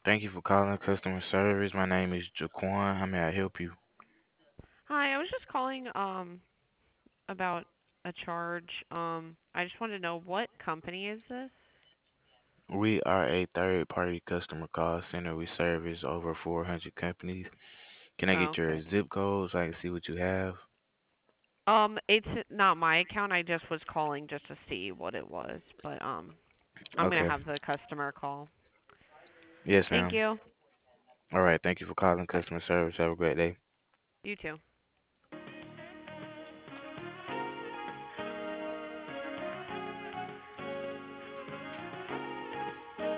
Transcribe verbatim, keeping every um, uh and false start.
Thank you for calling customer service. My name is Jaquan. How may I help you? Hi, I was just calling um about a charge. Um, I just wanted to know what company is this? We are a third party customer call center. We service over four hundred companies. Can I Oh, get your okay. zip code so I can see what you have? Um, it's not my account. I just was calling just to see what it was, but um, I'm gonna Okay. have the customer call. Yes, Thank ma'am. you. All right. Thank you for calling Bye. customer service. Have a great day. You too.